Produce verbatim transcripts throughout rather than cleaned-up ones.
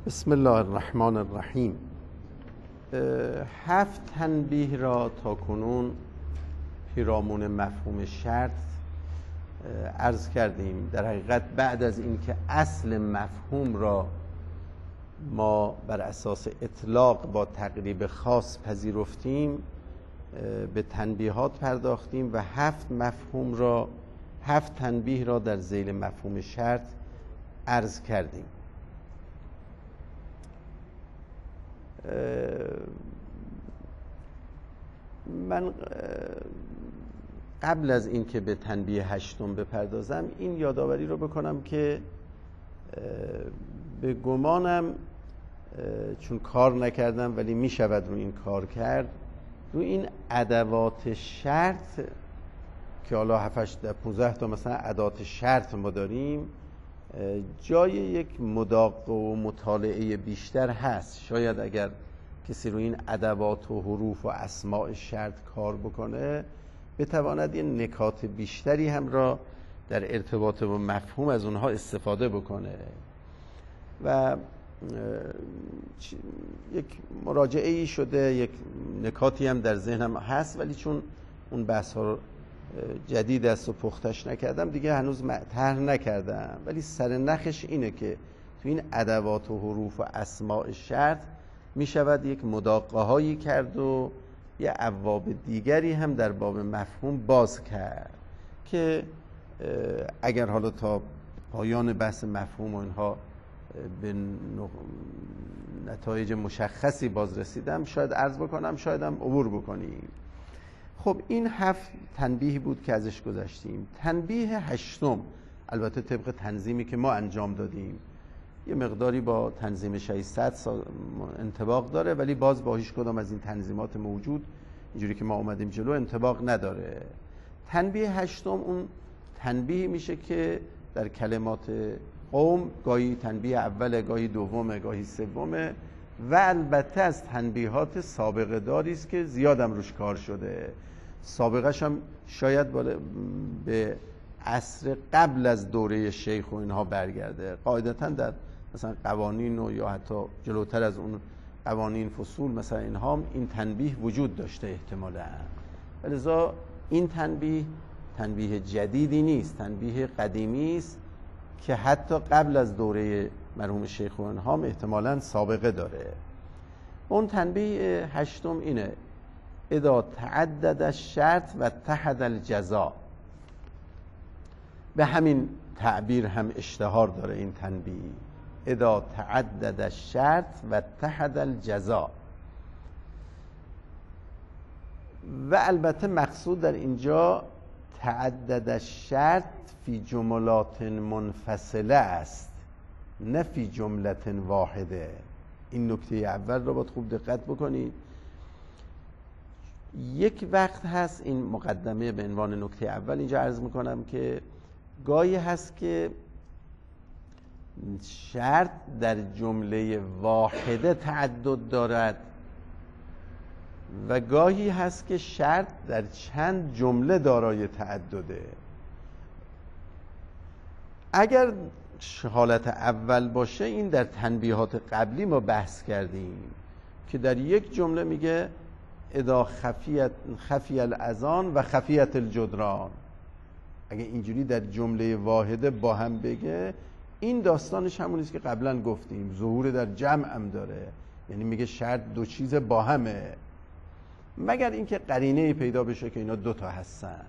بسم الله الرحمن الرحیم. هفت تنبیه را تا کنون پیرامون مفهوم شرط عرض کردیم. در حقیقت بعد از اینکه اصل مفهوم را ما بر اساس اطلاق با تقریب خاص پذیرفتیم، به تنبیهات پرداختیم و هفت مفهوم را هفت تنبیه را در ذیل مفهوم شرط عرض کردیم. من قبل از اینکه به تنبیه هشتم بپردازم این یادآوری رو بکنم که به گمانم، چون کار نکردم ولی می شود رو این کار کرد، رو این ادوات شرط که حالا هفت پونزده تا مثلا ادوات شرط ما داریم، جای یک مداقه و مطالعه بیشتر هست. شاید اگر کسی رو این ادوات و حروف و اسماء شرط کار بکنه بتواند یه نکات بیشتری هم را در ارتباط با مفهوم از اونها استفاده بکنه. و یک مراجعه ای شده، یک نکاتی هم در ذهنم هست، ولی چون اون بحث ها رو جدید است و پختش نکردم دیگه هنوز طرح نکردم، ولی سر نخش اینه که تو این ادوات و حروف و اسماء شرط می شود یک مداقه هایی کرد و یه ابواب دیگری هم در باب مفهوم باز کرد که اگر حالا تا پایان بحث مفهوم و اینها به نتایج مشخصی باز رسیدم شاید عرض بکنم، شاید هم عبور بکنیم. خب این هفت تنبیه بود که ازش گذشتیم. تنبیه هشتم البته طبق تنظیمی که ما انجام دادیم یه مقداری با تنظیم ششصد انطباق داره، ولی باز با هیچ کدام از این تنظیمات موجود اینجوری که ما اومدیم جلو انطباق نداره. تنبیه هشتم اون تنبیه میشه که در کلمات قوم گاهی تنبیه اول، گاهی دومه، گاهی سومه، و البته از تنبیهات سابقه داری است که زیادم روش کار شده. سابقهش هم شاید به عصر قبل از دوره شیخ و اینها برگرده. قاعدتا در مثلا قوانین و یا حتی جلوتر از اون قوانین، فصول مثلا اینها این تنبیه وجود داشته احتمالاً. لذا این تنبیه تنبیه جدیدی نیست، تنبیه قدیمی است که حتی قبل از دوره مرحوم شیخ و اینها احتمالاً سابقه داره. اون تنبیه هشتم اینه: اذا تعدد الشرط و اتحد الجزاء. به همین تعبیر هم اشتهار داره این تنبیه، اذا تعدد الشرط و اتحد الجزاء. و البته مقصود در اینجا تعدد الشرط فی جملات منفصله است، نه فی جملت واحده. این نکته اول را باید خوب دقت بکنید. یک وقت هست، این مقدمه به عنوان نکته اول اینجا عرض میکنم، که گاهی هست که شرط در جمله واحده تعدد دارد و گاهی هست که شرط در چند جمله دارای تعدده. اگر حالت اول باشه، این در تنبیهات قبلی ما بحث کردیم که در یک جمله میگه اذا خفیت خفی الاذان و خفیت الجدران. اگه اینجوری در جمله واحده با هم بگه، این داستانش همونیست که قبلا گفتیم، ظهور در جمع هم داره، یعنی میگه شرط دو چیز با همه، مگر اینکه قرینه پیدا بشه که اینا دوتا هستن.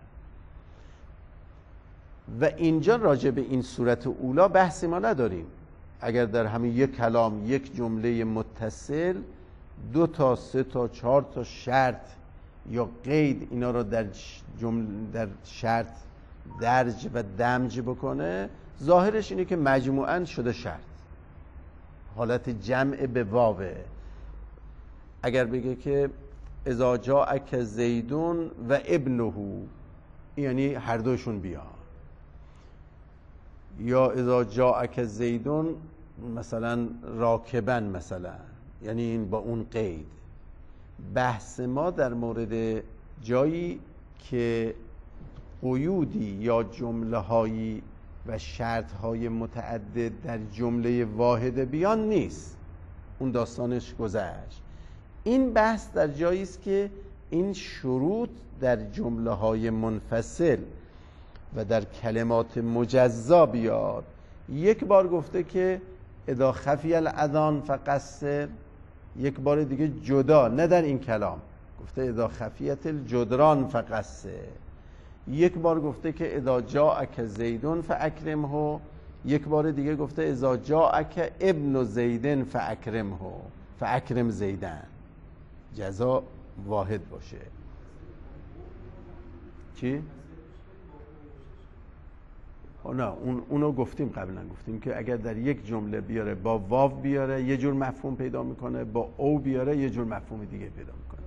و اینجا راجع به این صورت اولا بحثی ما نداریم. اگر در همین یک کلام، یک جمله متصل، دو تا، سه تا، چهار تا شرط یا قید اینا رو در جمله در شرط درج و دمج بکنه، ظاهرش اینه که مجموعاً شده شرط، حالت جمع به واوه. اگر بگه که اذا جاءک زیدون و ابنه، یعنی هر دوشون بیان، یا اذا جاءک زیدون مثلا راکبن مثلا، یعنی این با اون قید. بحث ما در مورد جایی که قیودی یا جمله هایی و شرط های متعدد در جمله واحده بیان نیست. اون داستانش گذشت. این بحث در جایی است که این شروط در جمله های منفصل و در کلمات مجزا بیاد. یک بار گفته که اذا خفی الاذان فقصر، یک بار دیگه جدا، نه در این کلام گفته اذا خفیت الجدران فقصر، یک بار گفته که اذا جاءک زیدون فاکرمه، یک بار دیگه گفته اذا جاءک ابن زیدن فاکرمه، فاکرم زیدن، جزا واحد باشه. چی؟ نه اون اونو گفتیم قبلا، گفتیم که اگر در یک جمله بیاره با واو بیاره یه جور مفهوم پیدا میکنه، با او بیاره یه جور مفهوم دیگه پیدا میکنه.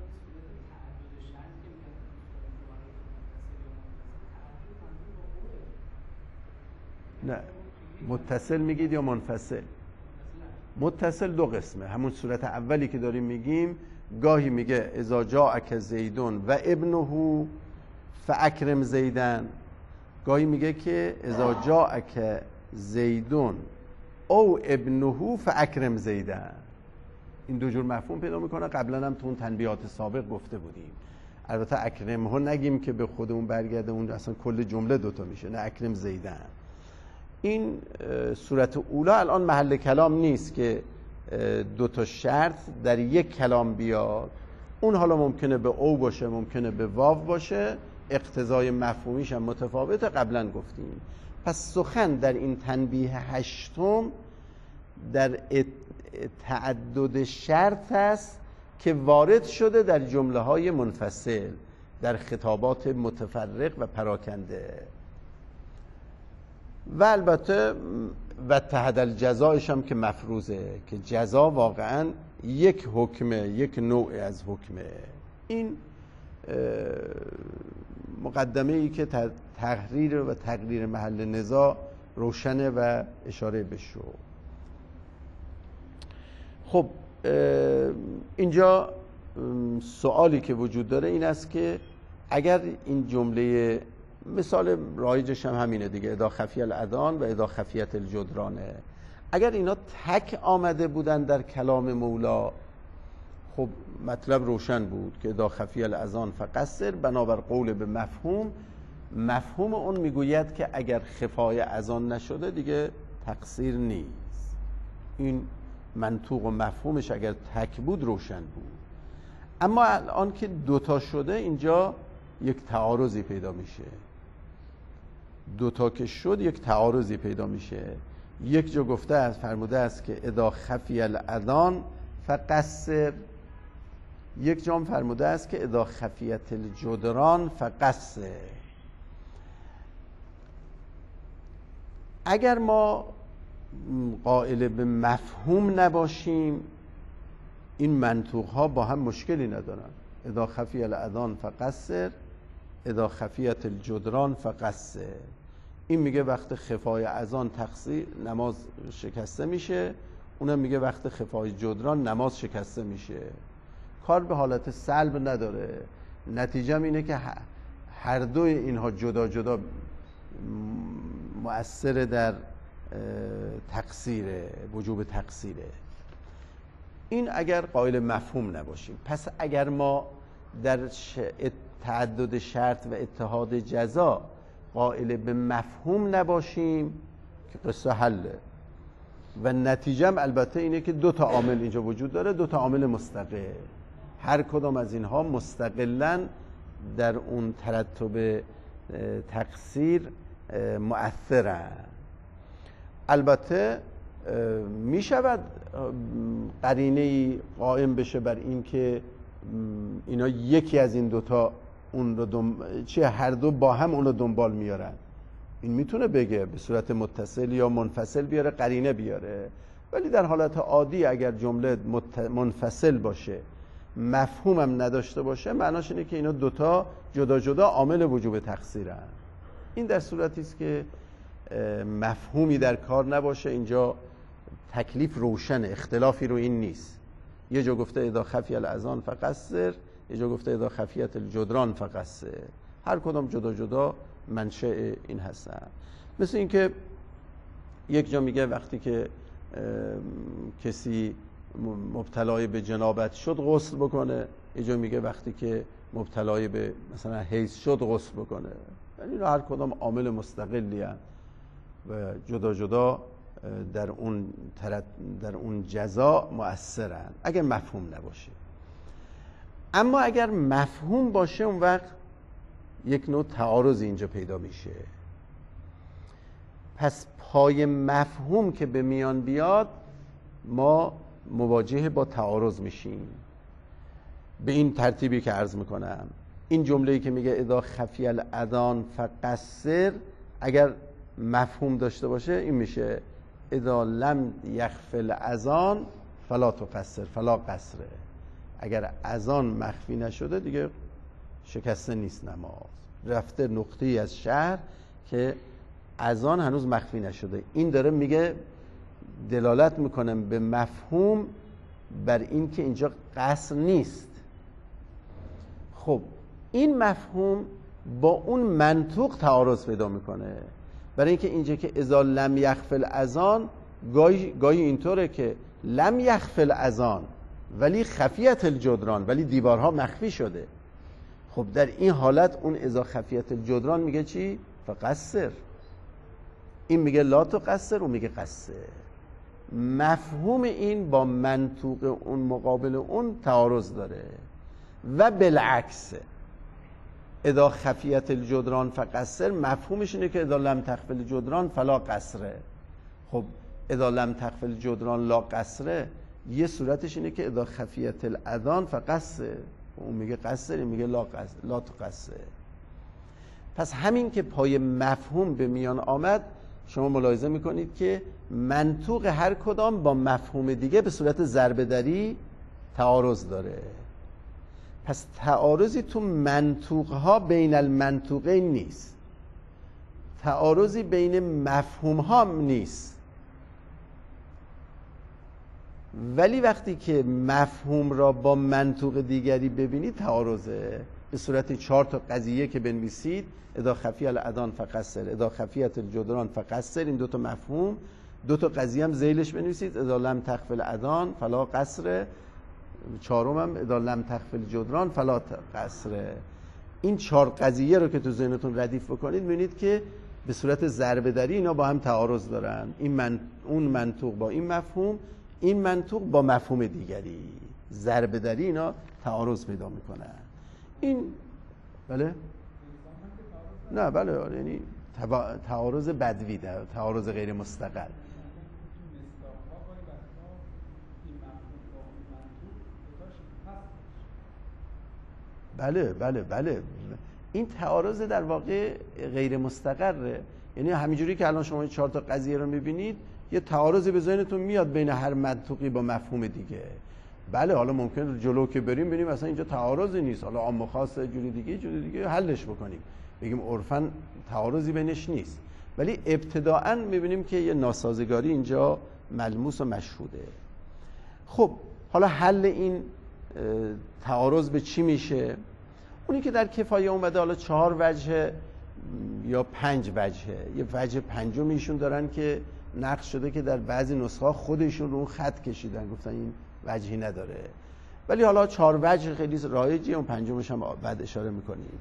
نه متصل میگید یا منفصل؟ متصل دو قسمه، همون صورت اولی که داریم میگیم، گاهی میگه اذا جاءک زیدون و ابنه فاکرم زیدن، گاهی میگه که اذا جاءک زیدون او ابنه فاکرم زیدن. این دو جور مفهوم پیدا میکنه. قبلا هم تو اون تنبیهات سابق گفته بودیم. البته اکرم ها نگیم که به خودمون برگرده، اون اصلا کل جمله دوتا میشه، نه اکرم زیدن. این صورت اولا الان محل کلام نیست که دو تا شرط در یک کلام بیاد. اون حالا ممکنه به او باشه، ممکنه به واو باشه، اقتضای مفهومیش هم متفاوته، قبلا گفتیم. پس سخن در این تنبیه هشتم در تعدد شرط است که وارد شده در جمله های منفصل، در خطابات متفرق و پراکنده. و البته و تحت الجزایش هم که مفروضه، که جزا واقعا یک حکمه، یک نوع از حکمه. این مقدمه ای که تحریر و تقریر محل نزاع روشنه و اشاره بشه. خب اینجا سوالی که وجود داره این است که اگر این جمله، مثال رایجش هم همینه دیگه، اذا خفی الاذان و اذا خفیت الجدرانه، اگر اینا تک آمده بودن در کلام مولا، خب مطلب روشن بود که اذا خفی الاذان فقصر، بنابر قول به مفهوم. مفهوم اون میگوید که اگر خفای اذان نشده دیگه تقصیر نیست. این منطوق و مفهومش اگر تک بود روشن بود. اما الان که دوتا شده اینجا یک تعارضی پیدا میشه. دوتا که شد یک تعارضی پیدا میشه. یک جا گفته است، فرموده است که اذا خفی الاذان فقصر، یک جا فرموده است که اذا خفیت الجدران فقصر. اگر ما قائل به مفهوم نباشیم این منطوق ها با هم مشکلی ندارن. اذا خفی الاذان فقصر، اذا خفیت الجدران فقصر. این میگه وقت خفای اذان تقصیر نماز شکسته میشه، اونم میگه وقت خفای جدران نماز شکسته میشه. کار به حالت سلب نداره. نتیجه اینه که هر دوی اینها جدا جدا مؤثر در تقصیره، وجوب تقصیره. این اگر قائل مفهوم نباشیم. پس اگر ما در تعدد شرط و اتحاد جزا قائل به مفهوم نباشیم که قصه حله. و نتیجه هم البته اینه که دو تا عامل اینجا وجود داره، دو تا عامل مستقل. هر کدام از اینها مستقلاً در اون ترتب تقصیر مؤثرن. البته می شود قرینه‌ای قائم بشه بر این که اینا یکی از این دوتا اون رو دم... چه هر دو با هم اون رو دنبال میارن. این میتونه بگه به صورت متصل یا منفصل بیاره، قرینه بیاره. ولی در حالت عادی اگر جمله مت... منفصل باشه، مفهومم نداشته باشه، معناش اینه که اینا دوتا جدا جدا عامل وجوب تقصیرن. این در صورتی است که مفهومی در کار نباشه. اینجا تکلیف روشنه، اختلافی رو این نیست. یه جا گفته اذا خفی الاذان فقصر، یه جا گفته اذا خفیت الجدران فقصر. هر کدام جدا جدا منشأ این هستن. مثل اینکه یک جا میگه وقتی که کسی مبتلای به جنابت شد غسل بکنه، یه جا میگه وقتی که مبتلای به مثلا حیض شد غسل بکنه. یعنی هر کدام عامل مستقلی هست و جدا جدا در اون در اون جزا مؤثرن اگر مفهوم نباشه. اما اگر مفهوم باشه اون وقت یک نوع تعارض اینجا پیدا میشه. پس پای مفهوم که به میان بیاد ما مواجه با تعارض میشیم. به این ترتیبی که عرض میکنم، این جمله‌ای که میگه اذا خفی الاذان فقصر، اگر مفهوم داشته باشه این میشه اذا لم یخفی الاذان فلا تقصر فلا قصره. اگر اذان مخفی نشده دیگه شکسته نیست نماز. رفته نقطه‌ای از شهر که اذان هنوز مخفی نشده. این داره میگه دلالت میکنه به مفهوم بر این که اینجا قصر نیست. خب این مفهوم با اون منطوق تعارض پیدا میکنه، برای اینکه اینجا که اذا لم یخفی الاذان گاهی گاهی اینطوره که لم یخفی الاذان ولی خفیت الجدران، ولی دیوارها مخفی شده. خب در این حالت اون اذا خفیت الجدران میگه چی؟ فقصر. این میگه لا تقصر، اون میگه قصر. مفهوم این با منطوق اون مقابل اون تعارض داره. و بالعکس اذا خفیت الجدران فقصر مفهومش اینه که اذا لم تخفی الجدران فلا قصره. خب اذا لم تخفی الجدران لا قصره یه صورتش اینه که اذا خفیت الاذان فقصر، اون میگه قصر، این میگه لا قصر لا تقصر. پس همین که پای مفهوم به میان آمد شما ملاحظه میکنید که منطوق هر کدام با مفهوم دیگه به صورت ضربه دری تعارض داره. پس تعارضی تو منطوقها بین المنطوقین نیست، تعارضی بین مفهومها نیست. ولی وقتی که مفهوم را با منطوق دیگری ببینید تعارضه. به صورت چهار تا قضیه که بنویسید اذا خفی الاذان فقصر، اذا خفیت الجدران فقصر، این دو تا مفهوم، دو تا قضیه هم ذیلش بنویسید اذا لم تخفی الاذان فلا قصر، چهارم هم اذا لم تخفی الجدران فلا قصر. این چهار قضیه رو که تو ذهنتون ردیف بکنید می‌بینید که به صورت ضربه دری اینا با هم تعارض دارن. این من اون منطوق با این مفهوم، این منطوق با مفهوم دیگری، ضربه دری اینا تعارض پیدا میکنن. این بله نه بله یعنی تعارض بدوی، تعارض غیر مستقل. بله بله بله این تعارض در واقع غیر مستقره. یعنی همینجوری که الان شما چهار تا قضیه رو میبینید یه تعارضی به ذهنتون میاد بین هر منطوقی با مفهوم دیگه. بله حالا ممکن جلو که بریم ببینیم اصلا اینجا تعارضی نیست، حالا عام و خاص جوری دیگه جوری دیگه حلش بکنیم، بگیم عرفاً تعارضی بینش نیست. ولی ابتداءً میبینیم که یه ناسازگاری اینجا ملموس و مشهوده. خب حالا حل این تعارض به چی میشه؟ اونی که در کفایه اومده حالا چهار وجه یا پنج وجهه. یه وجه پنجم ایشون دارن که نقش شده که در بعضی نسخه خودشون رو اون خط کشیدن، گفتن این وجهی نداره. ولی حالا چهار وجه خیلی رایجیه، اون پنجمش هم بعد اشاره میکنیم.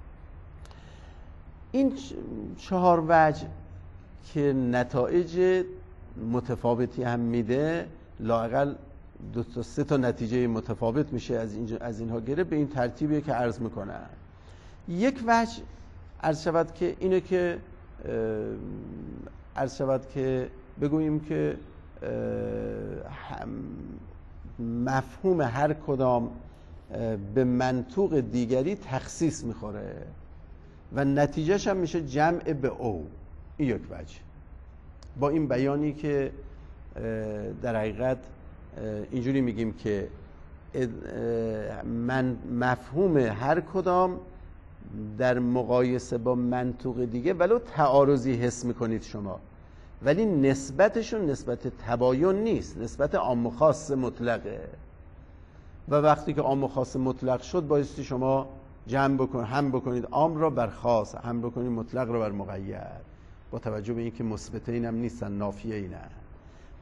این چهار وجه که نتایج متفاوتی هم میده، لااقل دو تا سه تا نتیجه متفاوت میشه از اینجا از اینها گره به این ترتیبی که عرض میکنن. یک وجه عرض شود که اینه که عرض شود که بگوییم که مفهوم هر کدام به منطوق دیگری تخصیص میخوره و نتیجهش هم میشه جمع به او. این یک وجه. با این بیانی که در حقیقت اینجوری میگیم که من مفهوم هر کدام در مقایسه با منطوق دیگه ولو تعارضی حس میکنید شما، ولی نسبتشون نسبت تباین نیست، نسبت عام و خاص مطلقه. و وقتی که عام و خاص مطلق شد بایستی شما جمع بکن هم بکنید عام را بر خاص، هم بکنید مطلق را بر مقید، با توجه به اینکه مثبتین هم نیستن، نافیه ای نه.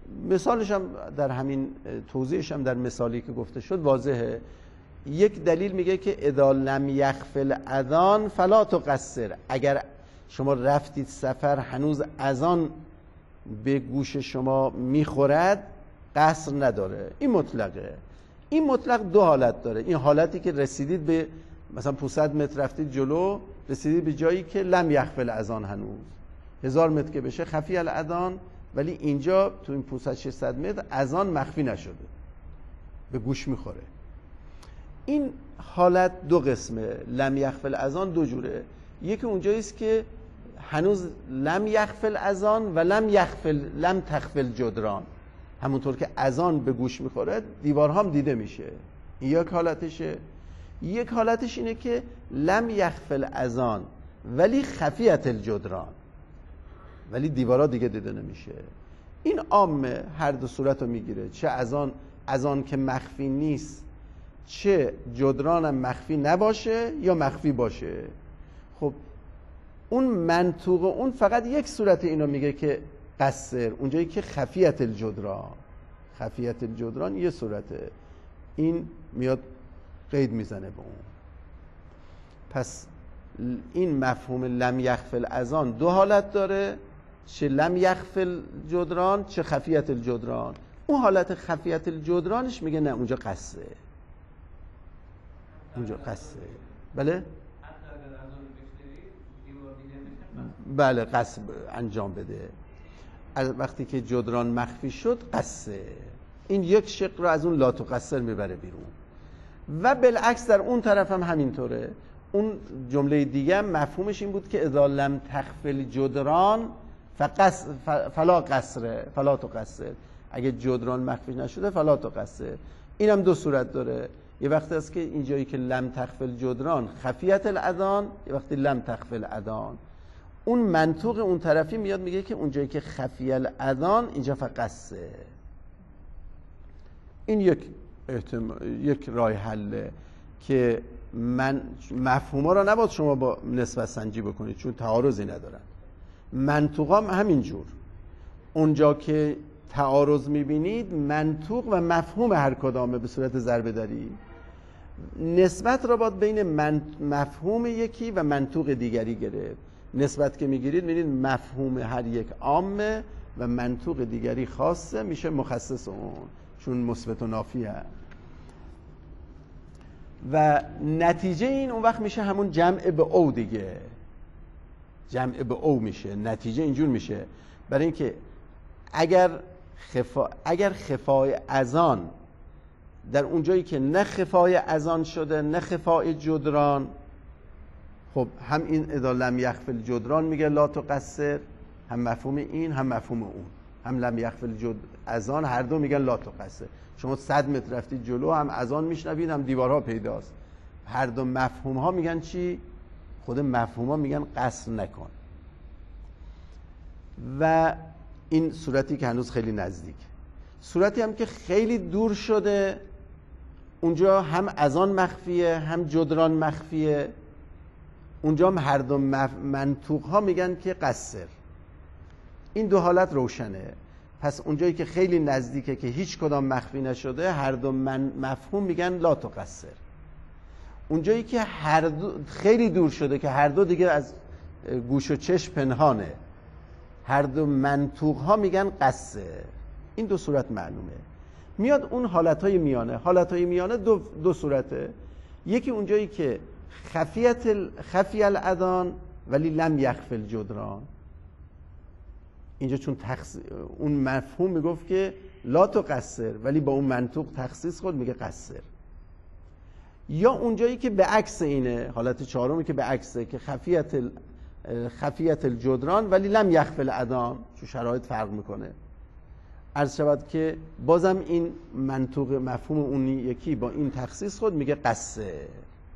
مثالش هم در همین توضیحش هم در مثالی که گفته شد واضحه. یک دلیل میگه که اذا لم یخف الاذان فلا تقصر، اگر شما رفتید سفر هنوز اذان به گوش شما میخورد قصر نداره. این مطلقه. این مطلق دو حالت داره. این حالتی که رسیدید به مثلا پانصد متر رفتید جلو، رسیدید به جایی که لم یخف الاذان، هنوز هزار متر که بشه خفی الاذان، ولی اینجا تو این پانصد ششصد متر اذان مخفی نشده، به گوش میخوره. این حالت دو قسمه. لم یخف الاذان دو جوره. یکی اونجایی است که هنوز لم یخف الاذان و لم یخف لم تخف الجدران، همونطور که اذان به گوش میخوره دیوارها هم دیده میشه. این یک حالتشه. یک حالتش اینه که لم یخف الاذان ولی خفیت الجدران، ولی دیوارها دیگه دیده نمیشه. این عامه، هر دو صورت رو میگیره، چه اذان اذان که مخفی نیست، چه جدرانم مخفی نباشه یا مخفی باشه. خب اون منطوق اون فقط یک صورت اینو میگه که قصر، اونجایی که خفیت الجدران، خفیت الجدران یه صورته، این میاد قید میزنه به اون. پس این مفهوم لم یخف الاذان دو حالت داره، چه لم یخف الجدران چه خفیت الجدران. اون حالت خفیت الجدرانش میگه نه اونجا قصه، اونجا قصه. بله بله قصد انجام بده. از وقتی که جدران مخفی شد قصه، این یک شق رو از اون لا تقصر میبره بیرون. و بالعکس در اون طرف هم همینطوره. اون جمله دیگه هم مفهومش این بود که اذا لم تخف الجدران فقص فلا قصر فلا تقصر، اگه جدران مخفی نشده فلا تقصر. این هم دو صورت داره. یه وقتی است که اینجایی که لم تخف الجدران خفیت الاذان، یه وقتی لم تخف الاذان. اون منطوق اون طرفی میاد میگه که اونجایی که خفی الاذان اینجا فقصه. این یک احتمال، یک راه حله که من مفهوما رو نباید شما با نسبت سنجی بکنید چون تعارضی ندارن. منطوقا هم همینجور، اونجا که تعارض میبینید منطوق و مفهوم هر کدامه به صورت ضربه داری، نسبت را باید بین من... مفهوم یکی و منطوق دیگری گرفت. نسبت که میگیرید میبینید مفهوم هر یک عامه و منطوق دیگری خاصه، میشه مخصص اون، چون مثبت و نافی هست. و نتیجه این اون وقت میشه همون جمع به او دیگه، جمع به او میشه. نتیجه اینجور میشه برای اینکه اگر خفا اگر خفای اذان در اونجایی که نه خفای اذان شده نه خفای جدران، خب هم این اذا لم یخف الجدران میگه لا تقصر، هم مفهوم این هم مفهوم اون، هم لم یخف الجد اذان، هر دو میگن لا تقصر. شما صد متر رفتید جلو هم اذان میشنوید هم دیوارها پیداست، هر دو مفهوم ها میگن چی؟ خود مفهوم ها میگن قصر نکن. و این صورتی که هنوز خیلی نزدیک. صورتی هم که خیلی دور شده، اونجا هم اذان مخفیه هم جدران مخفیه، اونجا هم هر دو منطوق ها میگن که قصر. این دو حالت روشنه. پس اونجایی که خیلی نزدیکه که هیچ کدام مخفی نشده، هر دو من مفهوم میگن لا تقصر. اونجایی که هر دو خیلی دور شده که هر دو دیگه از گوش و چشم پنهانه، هر دو منطوق ها میگن قصه. این دو صورت معلومه. میاد اون حالتهای میانه. حالتهای میانه دو, دو صورته. یکی اونجایی که خفیت ال... خفی الاذان ولی لم یخف الجدران، اینجا چون تخص... اون مفهوم میگفت که لا تقصر ولی با اون منطوق تخصیص خود میگه قصر. یا اونجایی که به عکس اینه، حالت چهارمی که به عکسه، که خفیت ال... خفیت الجدران ولی لم یخف الاذان، چون شرایط فرق میکنه. عرض شود که بازم این منطوق مفهوم اون یکی با این تخصیص خود میگه قصه.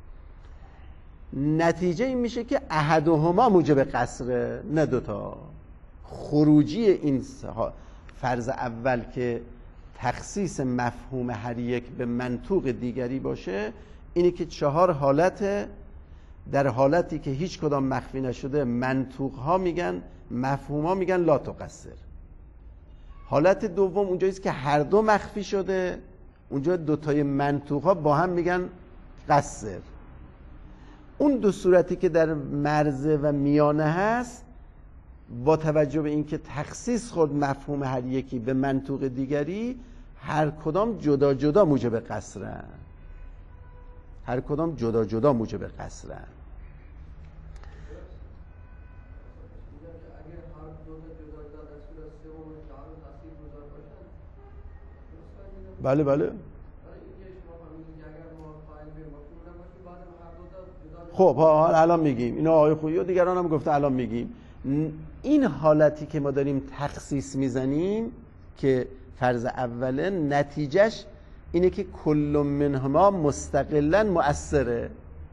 نتیجه این میشه که احدهما موجب قصره، نه دوتا. خروجی این فرض اول که تخصیص مفهوم هر یک به منطوق دیگری باشه، اینی که چهار حالت، در حالتی که هیچ کدام مخفی نشده منطوق ها میگن، مفهوم ها میگن لا تقصر. حالت دوم اونجاییست که هر دو مخفی شده، اونجا دوتای منطوق ها با هم میگن قصر. اون دو صورتی که در مرزه و میانه هست، با توجه به اینکه تخصیص خود مفهوم هر یکی به منطوق دیگری، هر کدام جدا جدا موجب قصرن. هر کدام جدا جدا موجب قصرن. بله بله. خب ها الان میگیم اینو آقای خویی و دیگران هم گفته، الان میگیم این حالتی که ما داریم تخصیص میزنیم که فرض اوله، نتیجهش اینه که کل منهما مستقلا مؤثره.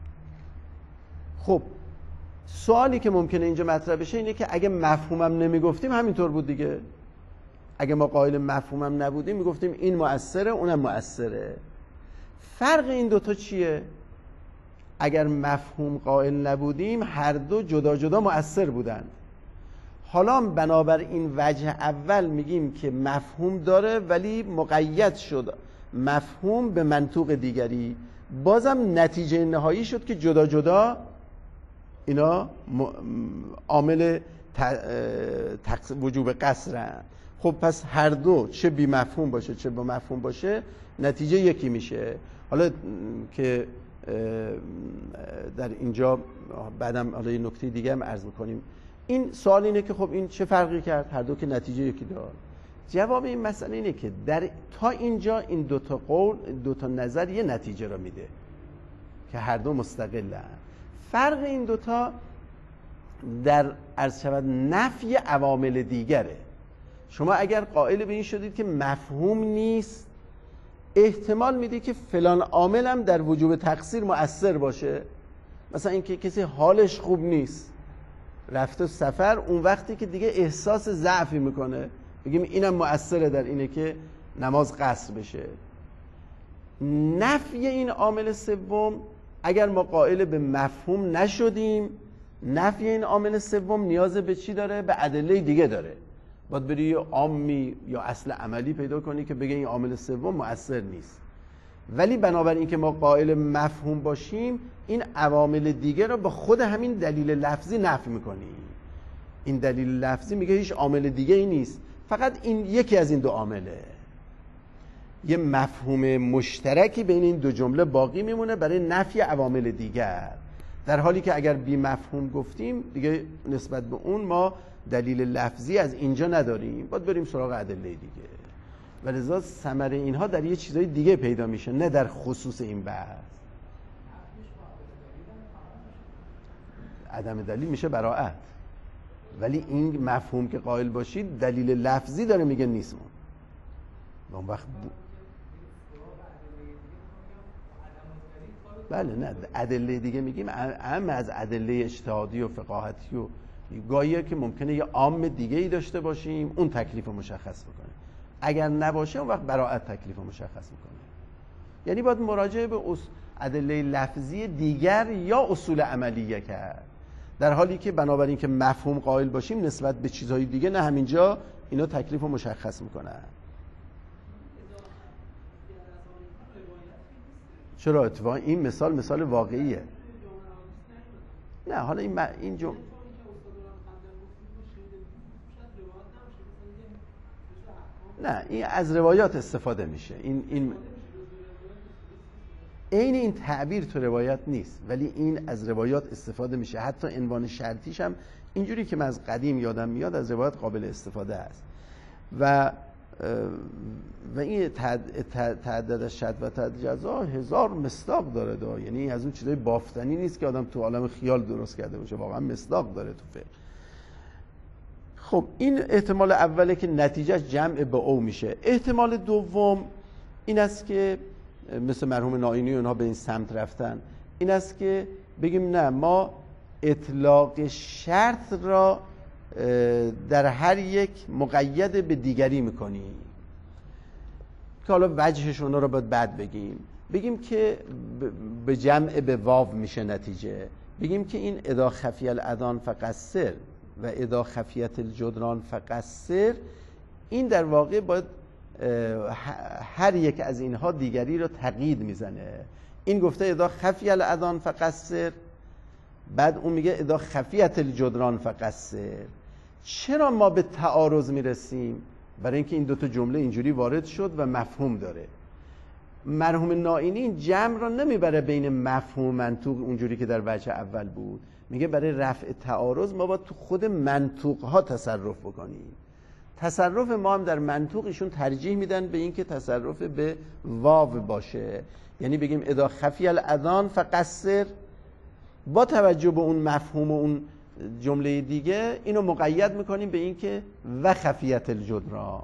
خب سوالی که ممکنه اینجا مطرح بشه اینه که اگه مفهومم نمیگفتیم همینطور بود دیگه. اگه ما قائل مفهومم نبودیم میگفتیم این مؤثره اونم مؤثره. فرق این دوتا چیه؟ اگر مفهوم قائل نبودیم هر دو جدا جدا مؤثر بودند. حالا بنابر این وجه اول میگیم که مفهوم داره ولی مقید شد مفهوم به منطوق دیگری، بازم نتیجه نهایی شد که جدا جدا اینا عامل وجوب قصرن. خب پس هر دو چه بی مفهوم باشه چه با مفهوم باشه نتیجه یکی میشه. حالا که در اینجا بعدم حالا یه نکته دیگه هم عرض میکنیم. این سوال اینه که خب این چه فرقی کرد؟ هر دو که نتیجه یکی داد. جواب این مسئله اینه که در تا اینجا این دوتا قول دوتا نظر یه نتیجه رو میده که هر دو مستقلن. فرق این دوتا در عرض شود نفی عوامل دیگره. شما اگر قائل به این شدید که مفهوم نیست، احتمال میده که فلان عامل هم در وجوب تقصیر مؤثر باشه. مثلا اینکه کسی حالش خوب نیست، رفته سفر، اون وقتی که دیگه احساس ضعفی میکنه بگیم اینم مؤثره در اینه که نماز قصر بشه. نفی این عامل سوم، اگر ما قائل به مفهوم نشدیم، نفی این عامل سوم نیاز به چی داره؟ به ادله دیگه داره. باید بری یه عامی یا اصل عملی پیدا کنی که بگه این عامل سوم مؤثر نیست. ولی بنابراین اینکه ما قائل مفهوم باشیم، این عوامل دیگه رو با خود همین دلیل لفظی نفی میکنیم. این دلیل لفظی میگه هیچ عامل دیگه ای نیست، فقط این یکی از این دو عامله. یه مفهوم مشترکی بین این دو جمله باقی میمونه برای نفی عوامل دیگر، در حالی که اگر بی مفهوم گفتیم دیگه نسبت به اون ما دلیل لفظی از اینجا نداریم، باید بریم سراغ ادله دیگه. ولذا ثمره اینها در یه چیزای دیگه پیدا میشه، نه در خصوص این بحث. عدم دلیل میشه براءت، ولی این مفهوم که قائل باشید دلیل لفظی داره میگه نیست. ما اون وقت ب... بله نه ادله دیگه میگیم، اهم از ادله اجتهادی و فقاهتی و گاهیه که ممکنه یه عام دیگه ای داشته باشیم اون تکلیف رو مشخص بکنه، اگر نباشه اون وقت براءت تکلیف رو مشخص میکنه. یعنی باید مراجعه به ادله لفظی دیگر یا اصول عملیه کرد، در حالی که بنابراین که مفهوم قائل باشیم نسبت به چیزهای دیگه نه، همینجا اینا تکلیف رو مشخص میکنن. چرا اتفاقا این مثال مثال واقعیه؟ نه حالا این م... این جمله نه این از روایات استفاده میشه. این این عین این تعبیر تو روایت نیست، ولی این از روایات استفاده میشه. حتی عنوان شرطیش هم اینجوری که من از قدیم یادم میاد از روایت قابل استفاده است. و و این تعدد از شد و تعدد جزا هزار مصداق داره دا. یعنی از اون چیزای بافتنی نیست که آدم تو عالم خیال درست کرده باشه، واقعا مصداق داره تو فقه. خب این احتمال اوله که نتیجهش جمع به او میشه. احتمال دوم این است که مثل مرحوم نائینی اونها به این سمت رفتن، این است که بگیم نه، ما اطلاق شرط را در هر یک مقید به دیگری میکنیم، که حالا وجهش اونا رو باید بعد بگیم. بگیم که به جمع به واو میشه نتیجه. بگیم که این اذا خفی الاذان فقصر و اذا خفیت الجدران فقصر، این در واقع باید هر یک از اینها دیگری رو تقیید میزنه. این گفته اذا خفی الاذان فقصر، بعد اون میگه اذا خفیت الجدران فقصر. چرا ما به تعارض میرسیم؟ برای اینکه این دوتا جمله اینجوری وارد شد و مفهوم داره. مرحوم نائینی این جمع را نمیبره بین مفهوم منطوق اونجوری که در وجه اول بود، میگه برای رفع تعارض ما باید تو خود منطوق ها تصرف بکنیم. تصرف ما هم در منطوق ایشون ترجیح میدن به اینکه تصرف به واو باشه، یعنی بگیم اذا خفی الاذان فقصر، با توجه به اون مفهوم و اون جمله دیگه اینو مقید میکنیم به اینکه و خفیت الجدران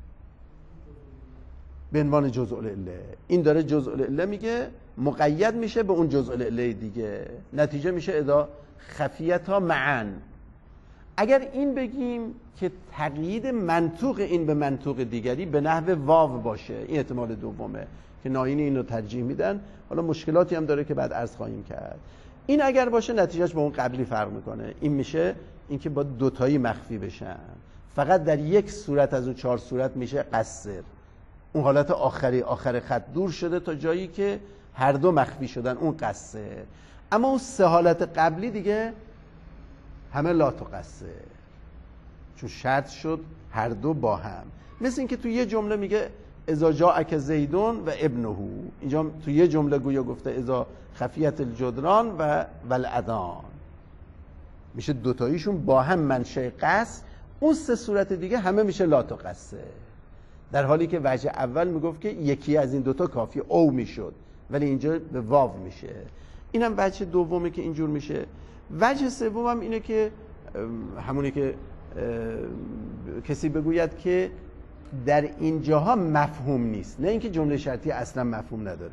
به عنوان جزء العله. این داره جزء العله میگه، مقید میشه به اون جزء العله دیگه، نتیجه میشه اذا خفیتها معا. اگر این بگیم که تقیید منطوق این به منطوق دیگری به نحو واو باشه، این احتمال دومه که نائینی اینو ترجیح میدن. حالا مشکلاتی هم داره که بعد عرض خواهیم کرد. این اگر باشه نتیجهش با اون قبلی فرق میکنه. این میشه اینکه با دوتایی مخفی بشن، فقط در یک صورت از اون چهار صورت میشه قصر. اون حالت آخری آخر خط دور شده تا جایی که هر دو مخفی شدن، اون قصر. اما اون سه حالت قبلی دیگه همه لا تقصر، چون شرط شد هر دو با هم. مثل اینکه تو یه جمله میگه اذا جاءک زیدون و ابنه، اینجا تو یه جمله گویا گفته اذا خفیت الجدران و والاذان، میشه دوتاییشون با هم منشأ قصر. اون سه صورت دیگه همه میشه لا تقصر، در حالی که وجه اول میگفت که یکی از این دوتا کافی او میشد، ولی اینجا به واو میشه. اینم وجه دومه که اینجور میشه. وجه سومم اینه که همونی که کسی بگوید که در اینجاها مفهوم نیست، نه اینکه جمله شرطی اصلا مفهوم نداره،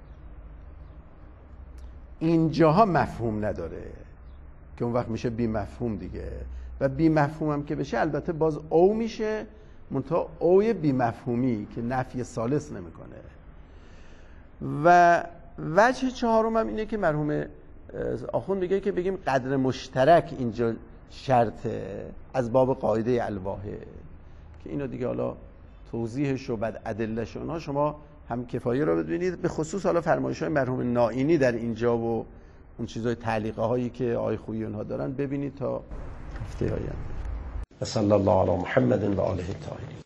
اینجاها مفهوم نداره که اون وقت میشه بی مفهوم دیگه. و بی مفهوم هم که بشه البته باز او میشه، منتها اوی بی مفهومی که نفی ثالث نمیکنه. و وجه چهارم هم اینه که مرحوم آخوند میگه که بگیم قدر مشترک اینجا شرطه از باب قاعده الواحد، که اینو دیگه حالا توضیحش و بعد ادلهش اونها شما هم کفایه رو ببینید، به خصوص حالا فرمایش‌های مرحوم نائینی در اینجا و اون چیزای تعلیقه هایی که آقای خویی اونها دارن ببینید تا هفته آینده. صلی الله علی محمد و آله الطاهرین.